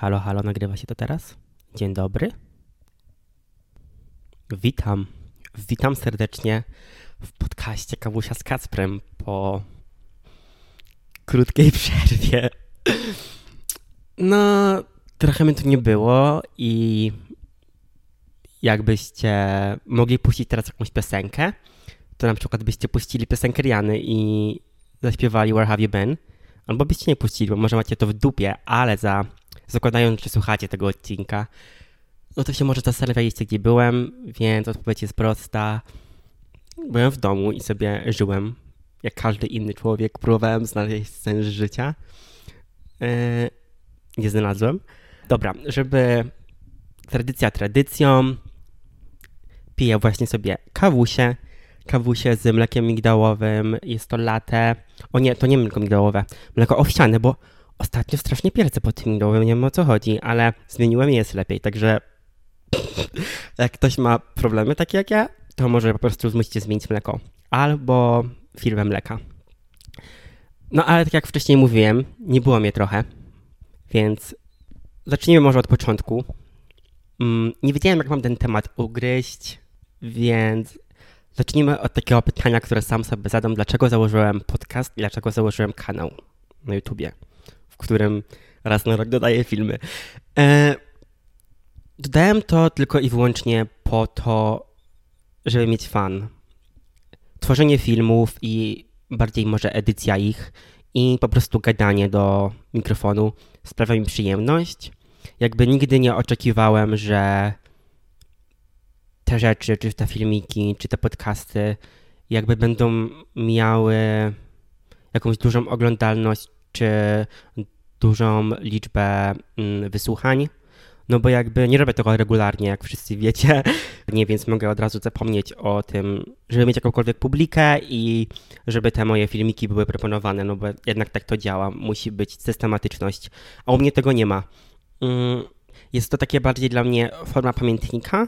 Halo, halo, nagrywa się to teraz? Dzień dobry. Witam serdecznie w podcaście Kawusia z Kacprem po krótkiej przerwie. No, trochę mnie tu nie było i jakbyście mogli puścić teraz jakąś piosenkę, to na przykład byście puścili piosenkę Riany i zaśpiewali Where Have You Been? Albo byście nie puścili, bo może macie to w dupie, ale zakładając, że słuchacie tego odcinka, no to się może zastanawialiście, gdzie byłem, więc odpowiedź jest prosta. Byłem w domu i sobie żyłem, jak każdy inny człowiek. Próbowałem znaleźć sens życia. Nie znalazłem. Dobra, żeby tradycja tradycją, piję właśnie sobie kawusie z mlekiem migdałowym. Jest to latte. O nie, to nie mleko migdałowe, mleko owsiane, bo ostatnio strasznie pierdzę po tym migdałowym, nie wiem o co chodzi, ale zmieniłem i jest lepiej, także jak ktoś ma problemy takie jak ja, to może po prostu musicie zmienić mleko albo firmę mleka. No ale tak jak wcześniej mówiłem, nie było mnie trochę, więc zacznijmy może od początku. Nie wiedziałem, jak mam ten temat ugryźć, więc zacznijmy od takiego pytania, które sam sobie zadam. Dlaczego założyłem podcast i dlaczego założyłem kanał na YouTubie, w którym raz na rok dodaję filmy. Dodałem to tylko i wyłącznie po to, żeby mieć fan. Tworzenie filmów i bardziej może edycja ich i po prostu gadanie do mikrofonu sprawia mi przyjemność. Jakby nigdy nie oczekiwałem, że te rzeczy, czy te filmiki, czy te podcasty jakby będą miały jakąś dużą oglądalność, czy dużą liczbę wysłuchań. No bo jakby nie robię tego regularnie, jak wszyscy wiecie, nie, więc mogę od razu zapomnieć o tym, żeby mieć jakąkolwiek publikę i żeby te moje filmiki były proponowane, no bo jednak tak to działa, musi być systematyczność, a u mnie tego nie ma. Jest to takie bardziej dla mnie forma pamiętnika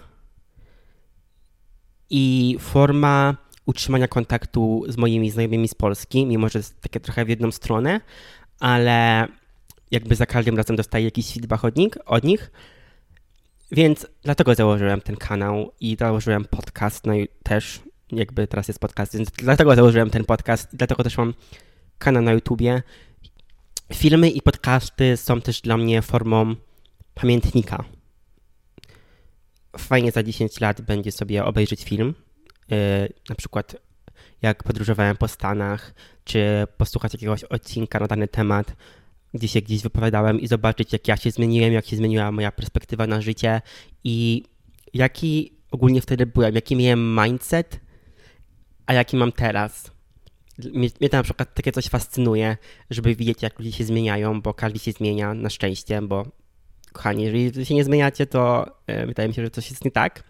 i forma utrzymania kontaktu z moimi znajomymi z Polski, mimo że jest takie trochę w jedną stronę, ale jakby za każdym razem dostaję jakiś feedback od nich, więc dlatego założyłem ten kanał i założyłem podcast, no i też jakby teraz jest podcast, więc dlatego założyłem ten podcast i dlatego też mam kanał na YouTubie. Filmy i podcasty są też dla mnie formą pamiętnika. Fajnie za 10 lat będzie sobie obejrzeć film, na przykład jak podróżowałem po Stanach, czy posłuchać jakiegoś odcinka na dany temat, gdzie się gdzieś wypowiadałem i zobaczyć, jak ja się zmieniłem, jak się zmieniła moja perspektywa na życie i jaki ogólnie wtedy byłem, jaki miałem mindset, a jaki mam teraz. Mnie to na przykład takie coś fascynuje, żeby widzieć, jak ludzie się zmieniają, bo każdy się zmienia, na szczęście, bo kochani, jeżeli się nie zmieniacie, to wydaje mi się, że coś jest nie tak.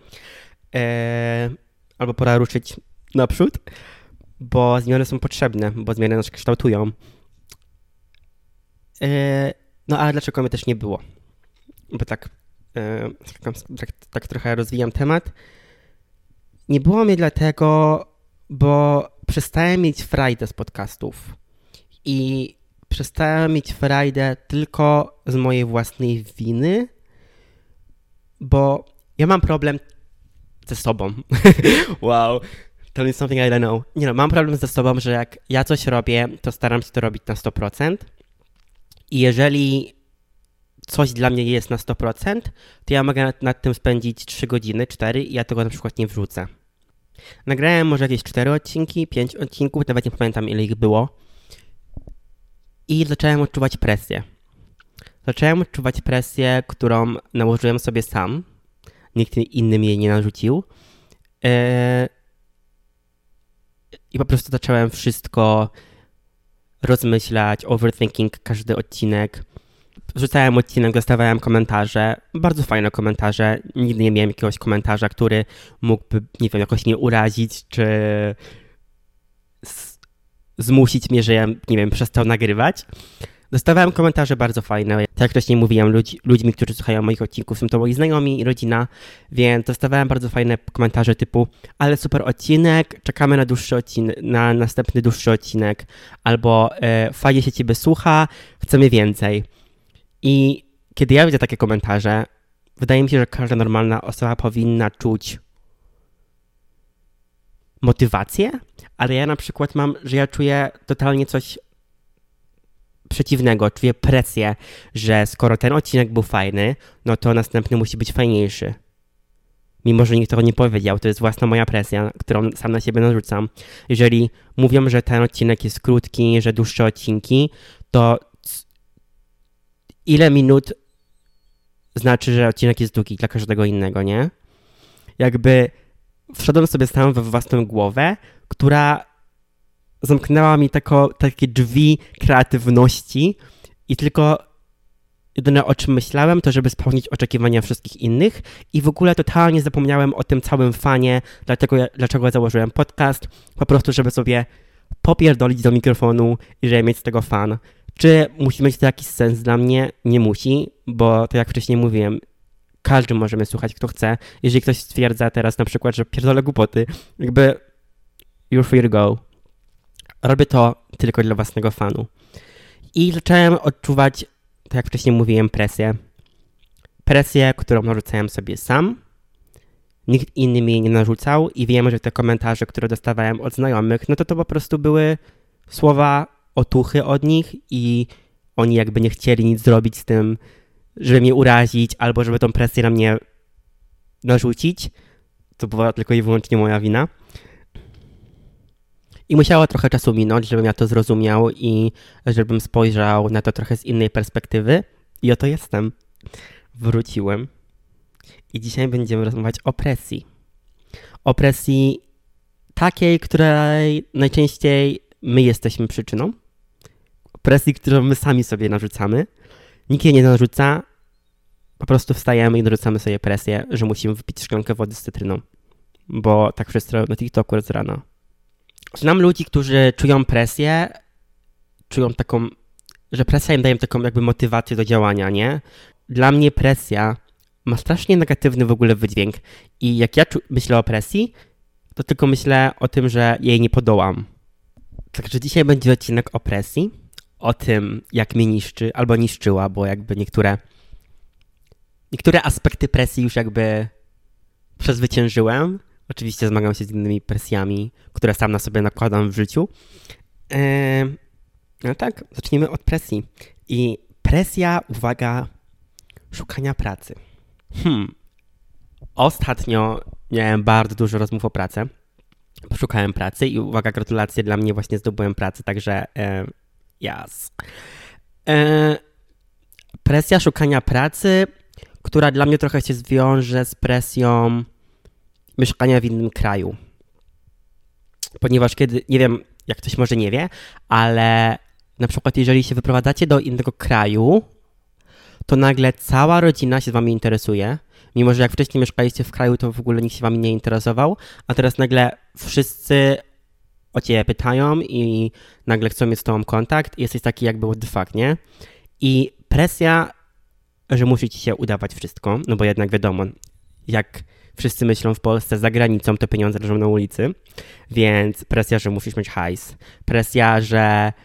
Albo pora ruszyć naprzód, bo zmiany są potrzebne, bo zmiany nas kształtują. No ale dlaczego mnie też nie było? Bo tak trochę rozwijam temat. Nie było mnie dlatego, bo przestałem mieć frajdę z podcastów. I przestałem mieć frajdę tylko z mojej własnej winy, bo ja mam problem ze sobą. Wow, tell me something I don't know. Nie no, mam problem ze sobą, że jak ja coś robię, to staram się to robić na 100%. I jeżeli coś dla mnie jest na 100%, to ja mogę nad tym spędzić 3 godziny, 4 i ja tego na przykład nie wrzucę. Nagrałem może jakieś 4 odcinki, 5 odcinków, nawet nie pamiętam ile ich było. I zacząłem odczuwać presję. Zacząłem odczuwać presję, którą nałożyłem sobie sam. Nikt inny mi jej nie narzucił. I po prostu zacząłem wszystko rozmyślać, overthinking każdy odcinek. Wrzucałem odcinek, dostawałem komentarze, bardzo fajne komentarze. Nigdy nie miałem jakiegoś komentarza, który mógłby, nie wiem, jakoś mnie urazić, czy zmusić mnie, że ja, nie wiem, przestał nagrywać. Dostawałem komentarze bardzo fajne. Tak jak wcześniej mówiłem, ludźmi, którzy słuchają moich odcinków, są to moi znajomi i rodzina, więc dostawałem bardzo fajne komentarze typu ale super odcinek, czekamy na dłuższy odcinek, na następny dłuższy odcinek, albo fajnie się ciebie słucha, chcemy więcej. I kiedy ja widzę takie komentarze, wydaje mi się, że każda normalna osoba powinna czuć motywację, ale ja na przykład że ja czuję totalnie coś przeciwnego, czuję presję, że skoro ten odcinek był fajny, no to następny musi być fajniejszy. Mimo że nikt tego nie powiedział, to jest własna moja presja, którą sam na siebie narzucam. Jeżeli mówią, że ten odcinek jest krótki, że dłuższe odcinki, to ile minut znaczy, że odcinek jest długi dla każdego innego, nie? Jakby wszedłem sobie sam we własną głowę, która zamknęła mi takie drzwi kreatywności i tylko jedyne o czym myślałem, to żeby spełnić oczekiwania wszystkich innych i w ogóle totalnie zapomniałem o tym całym fanie, dlaczego założyłem podcast, po prostu żeby sobie popierdolić do mikrofonu i żeby mieć z tego fan. Czy musi mieć to jakiś sens dla mnie? Nie musi, bo to jak wcześniej mówiłem, każdy może mnie słuchać, kto chce. Jeżeli ktoś stwierdza teraz na przykład, że pierdolę głupoty, jakby you're free to go. Robię to tylko dla własnego fanu. I zacząłem odczuwać, tak jak wcześniej mówiłem, presję. Presję, którą narzucałem sobie sam. Nikt inny mi jej nie narzucał i wiem, że te komentarze, które dostawałem od znajomych, no to po prostu były słowa otuchy od nich i oni jakby nie chcieli nic zrobić z tym, żeby mnie urazić albo żeby tą presję na mnie narzucić. To była tylko i wyłącznie moja wina. I musiało trochę czasu minąć, żebym ja to zrozumiał i żebym spojrzał na to trochę z innej perspektywy. I oto jestem. Wróciłem. I dzisiaj będziemy rozmawiać o presji. O presji takiej, której najczęściej my jesteśmy przyczyną. O presji, którą my sami sobie narzucamy. Nikt jej nie narzuca. Po prostu wstajemy i narzucamy sobie presję, że musimy wypić szklankę wody z cytryną. Bo tak wszyscy robią na TikToku z rana. Znam ludzi, którzy czują presję, czują taką, że presja im daje taką jakby motywację do działania, nie? Dla mnie presja ma strasznie negatywny w ogóle wydźwięk i jak ja myślę o presji, to tylko myślę o tym, że jej nie podołam. Także dzisiaj będzie odcinek o presji, o tym, jak mnie niszczy, albo niszczyła, bo jakby niektóre aspekty presji już jakby przezwyciężyłem. Oczywiście zmagam się z innymi presjami, które sam na sobie nakładam w życiu. No tak, zacznijmy od presji. I presja, uwaga, szukania pracy. Ostatnio miałem bardzo dużo rozmów o pracę. Poszukałem pracy i uwaga, gratulacje, dla mnie właśnie zdobyłem pracę, także yes. Presja szukania pracy, która dla mnie trochę się zwiąże z presją mieszkania w innym kraju. Ponieważ nie wiem, jak ktoś może nie wie, ale na przykład jeżeli się wyprowadzacie do innego kraju, to nagle cała rodzina się z wami interesuje, mimo że jak wcześniej mieszkaliście w kraju, to w ogóle nikt się wami nie interesował, a teraz nagle wszyscy o ciebie pytają i nagle chcą mieć z tobą kontakt i jesteś taki jakby what the fuck, nie? I presja, że musi ci się udawać wszystko, no bo jednak wiadomo, jak wszyscy myślą w Polsce, za granicą to pieniądze leżą na ulicy, więc presja, że musisz mieć hajs. Presja, że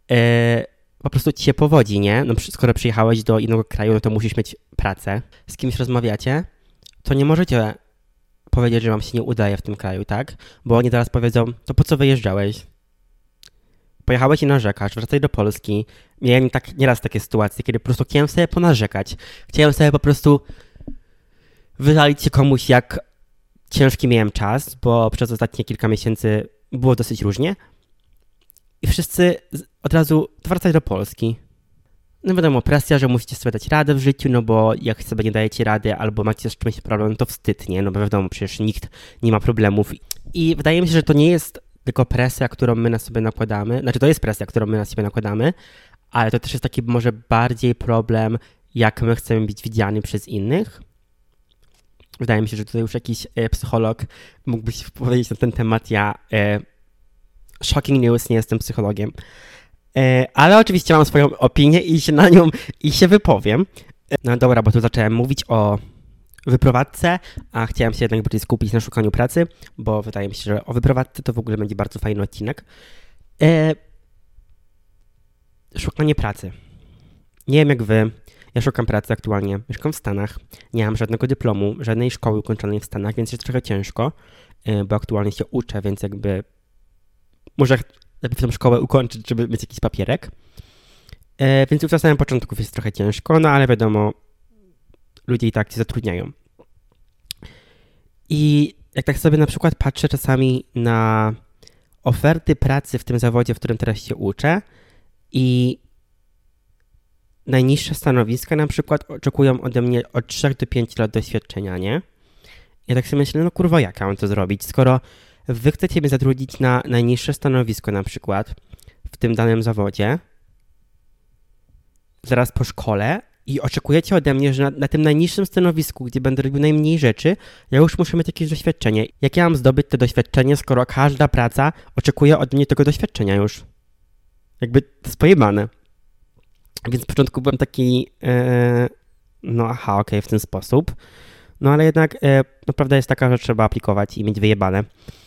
po prostu ci się powodzi, nie? No, skoro przyjechałeś do innego kraju, no to musisz mieć pracę. Z kimś rozmawiacie, to nie możecie powiedzieć, że wam się nie udaje w tym kraju, tak? Bo oni teraz powiedzą, to po co wyjeżdżałeś? Pojechałeś i narzekasz, wracaj do Polski. Miałem nieraz takie sytuacje, kiedy po prostu chciałem sobie ponarzekać. Chciałem sobie po prostu wywalić się komuś, jak ciężki miałem czas, bo przez ostatnie kilka miesięcy było dosyć różnie. I wszyscy od razu wracać do Polski. No wiadomo, presja, że musicie sobie dać radę w życiu, no bo jak sobie nie dajecie rady albo macie z czymś problem, to wstyd, nie? No bo wiadomo, przecież nikt nie ma problemów. I wydaje mi się, że to nie jest tylko presja, którą my na sobie nakładamy. Znaczy to jest presja, którą my na siebie nakładamy, ale to też jest taki może bardziej problem, jak my chcemy być widziani przez innych. Wydaje mi się, że tutaj już jakiś psycholog mógłbyś powiedzieć na ten temat. Ja shocking news, nie jestem psychologiem. Ale oczywiście mam swoją opinię i się na nią wypowiem. No dobra, bo tu zacząłem mówić o wyprowadzce, a chciałem się jednak bardziej skupić na szukaniu pracy, bo wydaje mi się, że o wyprowadzce to w ogóle będzie bardzo fajny odcinek. Szukanie pracy. Nie wiem jak wy. Ja szukam pracy aktualnie, mieszkam w Stanach, nie mam żadnego dyplomu, żadnej szkoły ukończonej w Stanach, więc jest trochę ciężko, bo aktualnie się uczę, więc jakby muszę najpierw tą szkołę ukończyć, żeby mieć jakiś papierek. Więc już na samym początku jest trochę ciężko, no ale wiadomo, ludzie i tak się zatrudniają. I jak tak sobie na przykład patrzę czasami na oferty pracy w tym zawodzie, w którym teraz się uczę i najniższe stanowiska na przykład oczekują ode mnie od 3 do 5 lat doświadczenia, nie? Ja tak sobie myślę, no kurwa, jak ja mam to zrobić? Skoro wy chcecie mnie zatrudnić na najniższe stanowisko na przykład w tym danym zawodzie, zaraz po szkole i oczekujecie ode mnie, że na tym najniższym stanowisku, gdzie będę robił najmniej rzeczy, ja już muszę mieć jakieś doświadczenie. Jak ja mam zdobyć to doświadczenie, skoro każda praca oczekuje ode mnie tego doświadczenia już? Jakby to jest pojebane. Więc w początku byłem taki, okej, w ten sposób. No ale jednak prawda jest taka, że trzeba aplikować i mieć wyjebane.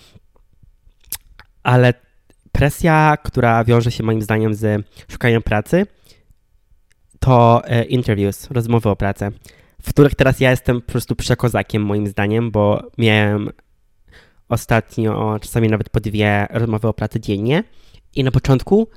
Ale presja, która wiąże się moim zdaniem z szukaniem pracy, to interviews, rozmowy o pracę, w których teraz ja jestem po prostu przekozakiem moim zdaniem, bo miałem ostatnio czasami nawet po 2 rozmowy o pracy dziennie i na początku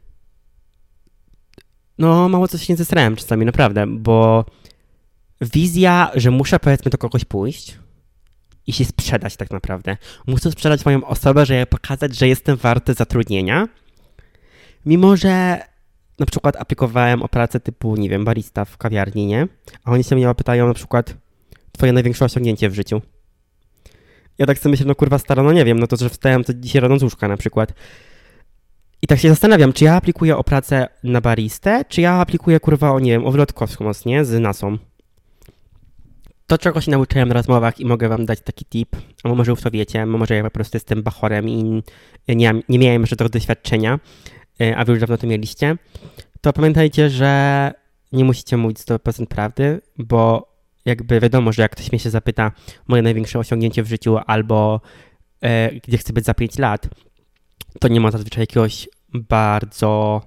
mało coś nie zesrałem czasami, naprawdę, bo wizja, że muszę powiedzmy do kogoś pójść i się sprzedać tak naprawdę. Muszę sprzedać moją osobę, żeby pokazać, że jestem warty zatrudnienia, mimo że na przykład aplikowałem o pracę typu, nie wiem, barista w kawiarni, nie? A oni się mnie pytają na przykład twoje największe osiągnięcie w życiu. Ja tak sobie myślę, kurwa stara, nie wiem, to że wstałem to dzisiaj rano z łóżka na przykład. I tak się zastanawiam, czy ja aplikuję o pracę na baristę, czy ja aplikuję, kurwa, o wylot kosmos, nie? Z NASA. To, czego się nauczyłem na rozmowach i mogę wam dać taki tip, a może już to wiecie, może ja po prostu jestem bachorem i nie miałem żadnego doświadczenia, a wy już dawno to mieliście, to pamiętajcie, że nie musicie mówić 100% prawdy, bo jakby wiadomo, że jak ktoś mnie się zapyta moje największe osiągnięcie w życiu albo gdzie chcę być za 5 lat, to nie ma zazwyczaj jakiegoś bardzo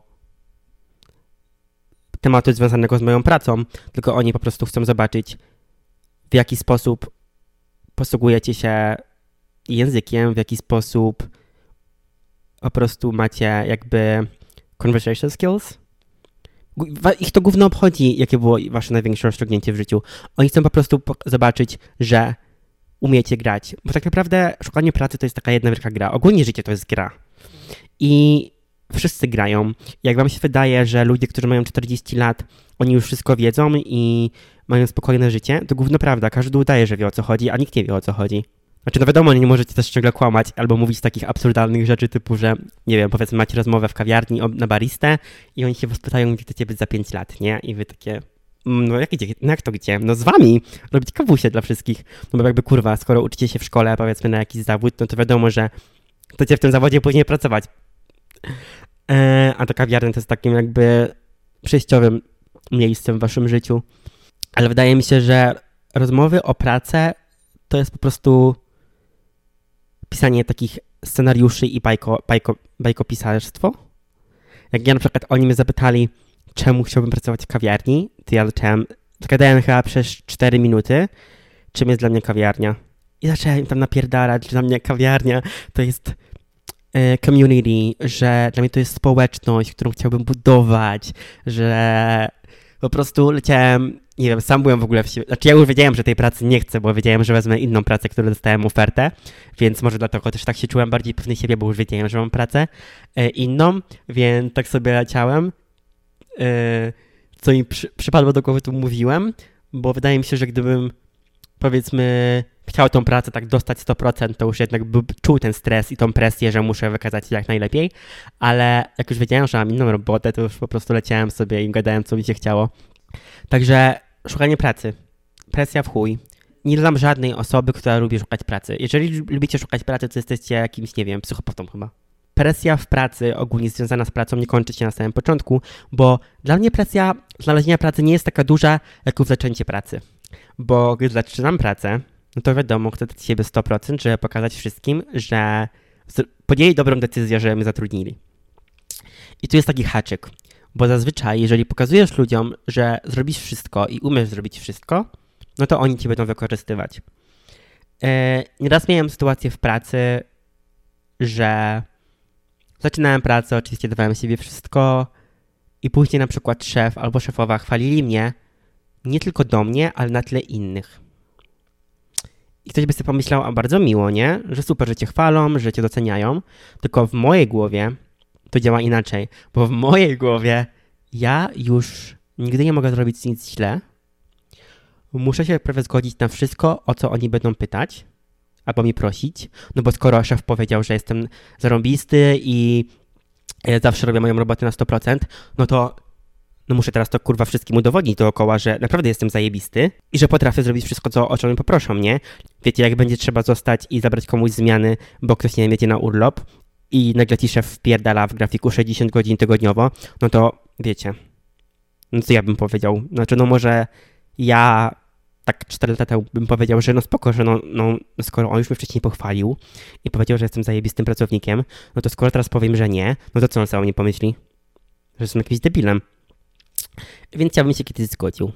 tematu związanego z moją pracą, tylko oni po prostu chcą zobaczyć, w jaki sposób posługujecie się językiem, w jaki sposób po prostu macie jakby conversation skills. Ich to gówno obchodzi, jakie było wasze największe osiągnięcie w życiu. Oni chcą po prostu zobaczyć, że umiecie grać. Bo tak naprawdę szukanie pracy to jest taka jedna wielka gra. Ogólnie życie to jest gra. I wszyscy grają. Jak wam się wydaje, że ludzie, którzy mają 40 lat, oni już wszystko wiedzą i mają spokojne życie, to gówno prawda. Każdy udaje, że wie o co chodzi, a nikt nie wie o co chodzi. Znaczy, wiadomo, nie możecie też ciągle kłamać albo mówić takich absurdalnych rzeczy typu, że, nie wiem, powiedzmy macie rozmowę w kawiarni na baristę i oni się was pytają, gdzie chcecie być za 5 lat, nie? I wy takie, jak to gdzie? No z wami! Robić kawusie dla wszystkich. No bo jakby, kurwa, skoro uczycie się w szkole, powiedzmy, na jakiś zawód, no to wiadomo, że chcecie w tym zawodzie później pracować. A ta kawiarnia to jest takim jakby przejściowym miejscem w waszym życiu. Ale wydaje mi się, że rozmowy o pracę to jest po prostu pisanie takich scenariuszy i bajkopisarstwo. Jak ja na przykład oni mnie zapytali, czemu chciałbym pracować w kawiarni, to ja zagadałem chyba przez 4 minuty, czym jest dla mnie kawiarnia. I zacząłem tam napierdalać, że dla mnie kawiarnia to jest community, że dla mnie to jest społeczność, którą chciałbym budować, że po prostu leciałem, nie wiem, sam byłem w ogóle znaczy ja już wiedziałem, że tej pracy nie chcę, bo wiedziałem, że wezmę inną pracę, którą dostałem ofertę, więc może dlatego też tak się czułem bardziej pewny siebie, bo już wiedziałem, że mam pracę inną, więc tak sobie leciałem, co mi przypadło do głowy, tu mówiłem, bo wydaje mi się, że gdybym, powiedzmy, chciał tą pracę tak dostać 100%, to już jednak czuł ten stres i tą presję, że muszę wykazać się jak najlepiej, ale jak już wiedziałem, że mam inną robotę, to już po prostu leciałem sobie i gadałem, co mi się chciało. Także szukanie pracy. Presja w chuj. Nie znam żadnej osoby, która lubi szukać pracy. Jeżeli lubicie szukać pracy, to jesteście jakimś, nie wiem, psychopatą chyba. Presja w pracy, ogólnie związana z pracą, nie kończy się na samym początku, bo dla mnie presja znalezienia pracy nie jest taka duża, jak zaczęcie pracy. Bo gdy zaczynam pracę, no to wiadomo, chcę dać siebie 100%, żeby pokazać wszystkim, że podjęli dobrą decyzję, że mnie zatrudnili. I tu jest taki haczyk, Bo zazwyczaj, jeżeli pokazujesz ludziom, że zrobisz wszystko i umiesz zrobić wszystko, no to oni cię będą wykorzystywać. Nieraz miałem sytuację w pracy, że zaczynałem pracę, oczywiście dawałem siebie wszystko i później na przykład szef albo szefowa chwalili mnie nie tylko do mnie, ale na tle innych. I ktoś by sobie pomyślał, a bardzo miło, nie? Że super, że cię chwalą, że cię doceniają. Tylko w mojej głowie to działa inaczej. Bo w mojej głowie ja już nigdy nie mogę zrobić nic źle. Muszę się prawie zgodzić na wszystko, o co oni będą pytać albo mi prosić. No bo skoro szef powiedział, że jestem zarąbisty i zawsze robię moją robotę na 100%, no to muszę teraz to kurwa wszystkim udowodnić dookoła, że naprawdę jestem zajebisty i że potrafię zrobić wszystko, o czym mi poproszą, nie? Wiecie, jak będzie trzeba zostać i zabrać komuś zmiany, bo ktoś nie jedzie na urlop i nagle ci szef wpierdala w grafiku 60 godzin tygodniowo, no to wiecie, no co ja bym powiedział? Znaczy, no może ja tak 4 lata temu bym powiedział, że no spoko, że no skoro on już mnie wcześniej pochwalił i powiedział, że jestem zajebistym pracownikiem, no to skoro teraz powiem, że nie, no to co on sam o mnie pomyśli? Że jestem jakimś debilem. Więc ja bym się kiedyś zgodził.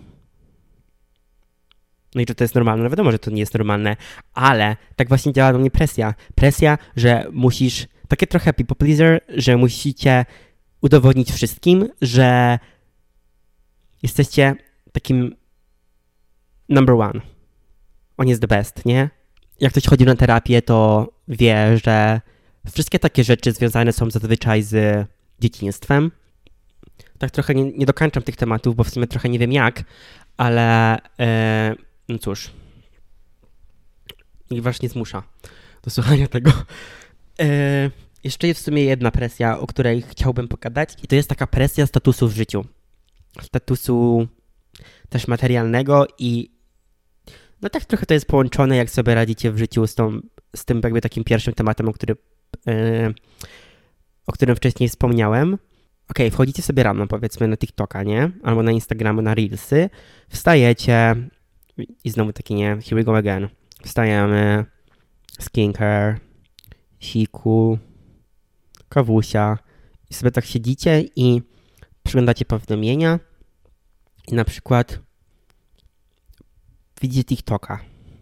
No i że to jest normalne? No wiadomo, że to nie jest normalne, ale tak właśnie działa na mnie presja. Presja, że musisz, takie trochę people pleaser, że musicie udowodnić wszystkim, że jesteście takim number one. On jest the best, nie? Jak ktoś chodzi na terapię, to wie, że wszystkie takie rzeczy związane są zazwyczaj z dzieciństwem. Tak trochę nie dokończam tych tematów, bo w sumie trochę nie wiem jak, ale no cóż, nikt was nie zmusza do słuchania tego. Jeszcze jest w sumie jedna presja, o której chciałbym pogadać i to jest taka presja statusu w życiu. Statusu też materialnego i no tak trochę to jest połączone, jak sobie radzicie w życiu z tym jakby takim pierwszym tematem, o którym wcześniej wspomniałem. Okej, wchodzicie sobie rano, powiedzmy, na TikToka, nie? Albo na Instagrama, na Reelsy. Wstajecie i znowu taki, nie? Here we go again. Wstajemy, skincare, siku, kawusia i sobie tak siedzicie i przeglądacie powiadomienia i na przykład widzicie TikToka.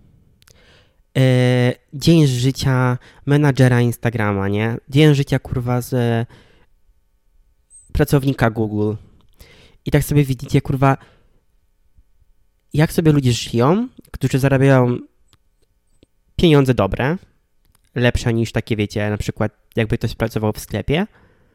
Dzień życia menadżera Instagrama, nie? Dzień życia, kurwa, z pracownika Google. I tak sobie widzicie, kurwa, jak sobie ludzie żyją, którzy zarabiają pieniądze dobre, lepsze niż takie, wiecie, na przykład jakby ktoś pracował w sklepie.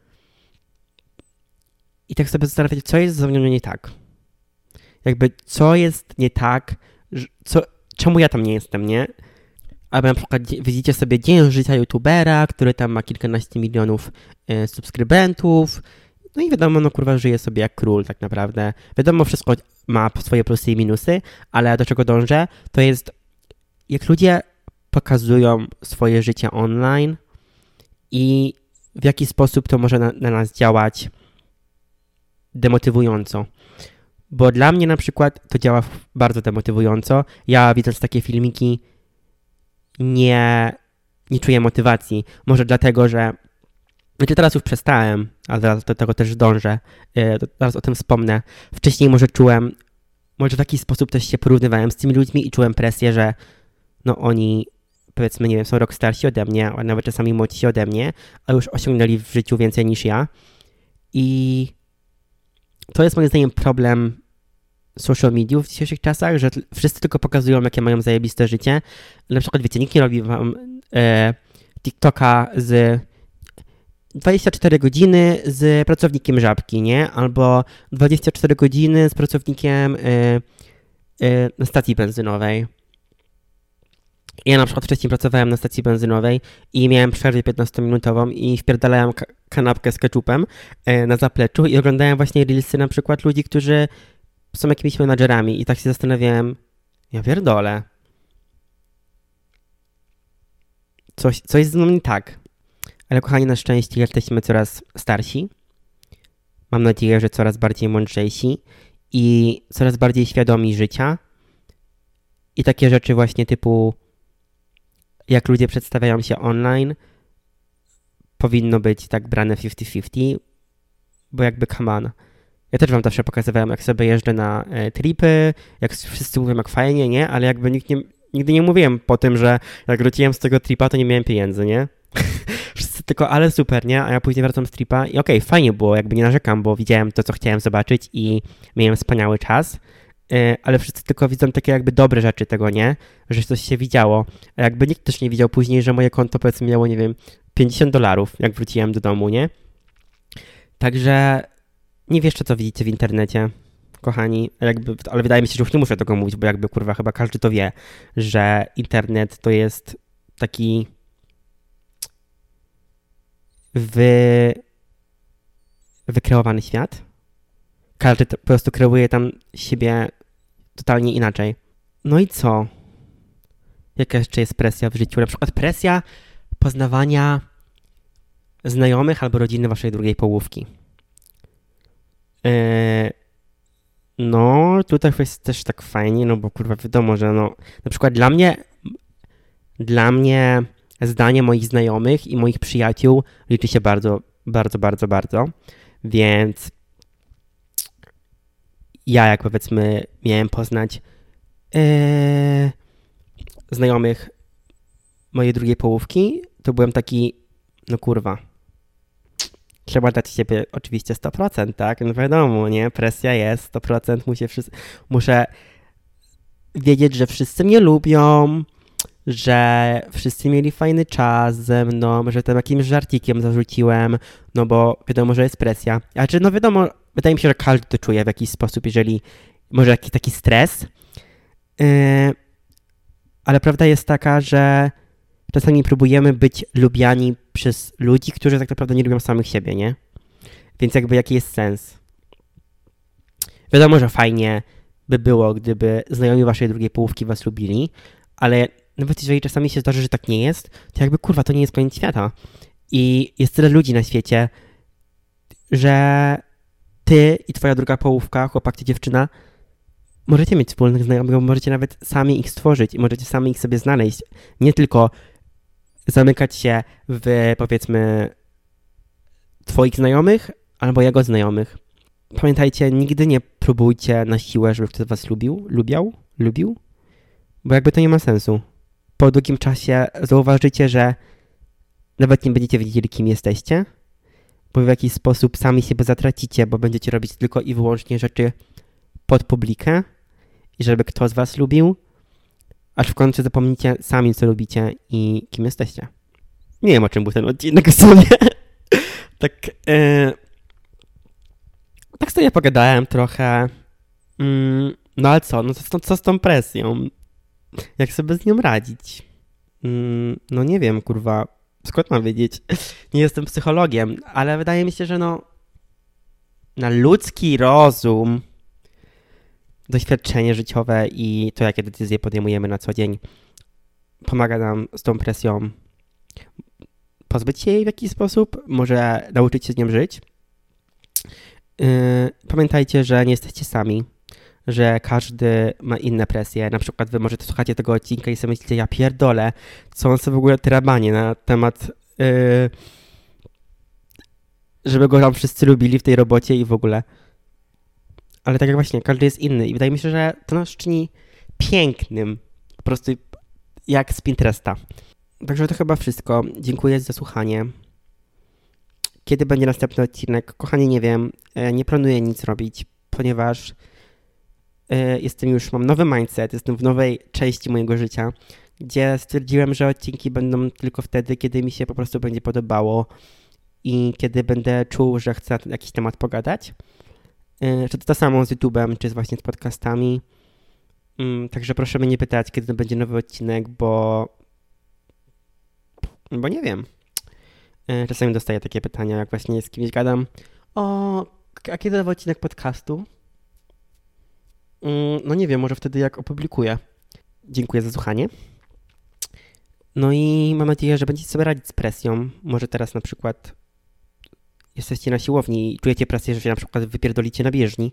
I tak sobie zastanawiacie, co jest ze mną nie tak. Jakby, co jest nie tak, czemu ja tam nie jestem, nie? Albo na przykład widzicie sobie dzień życia youtubera, który tam ma kilkanaście milionów subskrybentów. No i wiadomo, no kurwa, żyje sobie jak król tak naprawdę. Wiadomo, wszystko ma swoje plusy i minusy, ale do czego dążę, to jest jak ludzie pokazują swoje życie online i w jaki sposób to może na nas działać demotywująco. Bo dla mnie na przykład to działa bardzo demotywująco. Ja widząc takie filmiki nie czuję motywacji. Może dlatego, że znaczy teraz już przestałem, ale zaraz do tego też dążę. Zaraz o tym wspomnę. Wcześniej może w jakiś sposób też się porównywałem z tymi ludźmi i czułem presję, że no oni, powiedzmy, nie wiem, są rok starsi ode mnie, a nawet czasami młodsi ode mnie, a już osiągnęli w życiu więcej niż ja. I to jest moim zdaniem problem social mediów w dzisiejszych czasach, że wszyscy tylko pokazują, jakie mają zajebiste życie. Na przykład, wiecie, nikt nie robi wam TikToka z 24 godziny z pracownikiem Żabki, nie? Albo 24 godziny z pracownikiem na stacji benzynowej. Ja na przykład wcześniej pracowałem na stacji benzynowej i miałem przerwę 15-minutową i wpierdalałem kanapkę z ketchupem na zapleczu i oglądałem właśnie reelsy na przykład ludzi, którzy są jakimiś menadżerami i tak się zastanawiałem, ja pierdolę. Coś jest z mną nie tak. Ale kochani, na szczęście jesteśmy coraz starsi. Mam nadzieję, że coraz bardziej mądrzejsi i coraz bardziej świadomi życia. I takie rzeczy właśnie typu jak ludzie przedstawiają się online powinno być tak brane 50-50, bo jakby come on. Ja też wam zawsze pokazywałem, jak sobie jeżdżę na tripy, jak wszyscy mówią, jak fajnie, nie? Ale jakby nigdy nie mówiłem po tym, że jak wróciłem z tego tripa, to nie miałem pieniędzy, nie? Wszyscy tylko, ale super, nie? A ja później wracam z tripa i okej, fajnie było, jakby nie narzekam, bo widziałem to, co chciałem zobaczyć i miałem wspaniały czas, ale wszyscy tylko widzą takie jakby dobre rzeczy tego, nie? Że coś się widziało. A jakby nikt też nie widział później, że moje konto powiedzmy miało, nie wiem, $50, jak wróciłem do domu, nie? Także nie wiesz, co widzicie w internecie, kochani, ale wydaje mi się, że już nie muszę tego mówić, bo jakby kurwa chyba każdy to wie, że internet to jest taki wykreowany świat. Każdy po prostu kreuje tam siebie totalnie inaczej. No i co? Jaka jeszcze jest presja w życiu? Na przykład presja poznawania znajomych albo rodziny waszej drugiej połówki. No, tutaj jest też tak fajnie, no bo kurwa wiadomo, że no, na przykład dla mnie zdanie moich znajomych i moich przyjaciół liczy się bardzo, bardzo, bardzo, bardzo, więc ja jak powiedzmy miałem poznać znajomych mojej drugiej połówki, to byłem taki, no kurwa, trzeba dać siebie oczywiście 100%, tak? No wiadomo, nie? Presja jest, 100%, muszę wiedzieć, że wszyscy mnie lubią, że wszyscy mieli fajny czas ze mną, że tam jakimś żarcikiem zarzuciłem, no bo wiadomo, że jest presja. No wiadomo, wydaje mi się, że każdy to czuje w jakiś sposób, jeżeli może jakiś taki stres, ale prawda jest taka, że czasami próbujemy być lubiani przez ludzi, którzy tak naprawdę nie lubią samych siebie, nie? Więc jakby jaki jest sens? Wiadomo, że fajnie by było, gdyby znajomi waszej drugiej połówki was lubili, ale nawet jeżeli czasami się zdarzy, że tak nie jest, to jakby kurwa, to nie jest koniec świata. I jest tyle ludzi na świecie, że ty i twoja druga połówka, chłopak czy dziewczyna, możecie mieć wspólnych znajomych, bo możecie nawet sami ich stworzyć i możecie sami ich sobie znaleźć. Nie tylko zamykać się w, powiedzmy, twoich znajomych albo jego znajomych. Pamiętajcie, nigdy nie próbujcie na siłę, żeby ktoś was lubił, bo jakby to nie ma sensu. Po długim czasie zauważycie, że nawet nie będziecie wiedzieli, kim jesteście, bo w jakiś sposób sami siebie zatracicie, bo będziecie robić tylko i wyłącznie rzeczy pod publikę i żeby ktoś z was lubił, aż w końcu zapomnicie sami, co lubicie i kim jesteście. Nie wiem, o czym był ten odcinek w sumie. Tak sobie pogadałem trochę. No ale co? No co z tą presją? Jak sobie z nią radzić? No nie wiem, kurwa. Skąd mam wiedzieć? Nie jestem psychologiem, ale wydaje mi się, że no na ludzki rozum, doświadczenie życiowe i to, jakie decyzje podejmujemy na co dzień, pomaga nam z tą presją pozbyć się jej w jakiś sposób, może nauczyć się z nią żyć. Pamiętajcie, że nie jesteście sami, że każdy ma inne presje. Na przykład wy może słuchacie tego odcinka i sobie myślicie, ja pierdolę, co on sobie w ogóle trabanie na temat, żeby go tam wszyscy lubili w tej robocie i w ogóle. Ale tak jak właśnie, każdy jest inny i wydaje mi się, że to nas czyni pięknym, po prostu jak z Pinteresta. Także to chyba wszystko. Dziękuję za słuchanie. Kiedy będzie następny odcinek? Kochani, nie wiem. Nie planuję nic robić, ponieważ mam nowy mindset, jestem w nowej części mojego życia, gdzie stwierdziłem, że odcinki będą tylko wtedy, kiedy mi się po prostu będzie podobało i kiedy będę czuł, że chcę na jakiś temat pogadać. Czy to samo z YouTube'em, czy właśnie z podcastami. Także proszę mnie nie pytać, kiedy będzie nowy odcinek, bo nie wiem. Czasami dostaję takie pytania, jak właśnie z kimś gadam. A kiedy nowy odcinek podcastu? No nie wiem, może wtedy jak opublikuję. Dziękuję za słuchanie. No i mam nadzieję, że będziecie sobie radzić z presją. Może teraz na przykład jesteście na siłowni i czujecie presję, że się na przykład wypierdolicie na bieżni.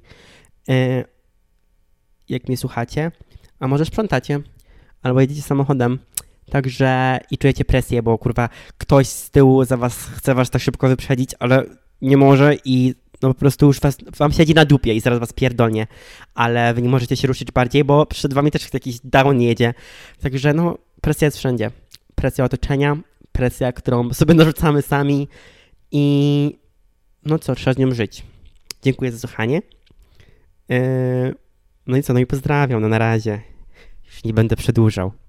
Jak mnie słuchacie. A może sprzątacie. Albo jedziecie samochodem. Także i czujecie presję, bo kurwa ktoś z tyłu za was chce was tak szybko wyprzedzić, ale nie może i no po prostu już wam siedzi na dupie i zaraz was pierdolnie, ale wy nie możecie się ruszyć bardziej, bo przed wami też jakiś down jedzie. Także no, presja jest wszędzie. Presja otoczenia, presja, którą sobie narzucamy sami i no co, trzeba z nią żyć. Dziękuję za słuchanie. No i co, no i pozdrawiam, no na razie. Już nie będę przedłużał.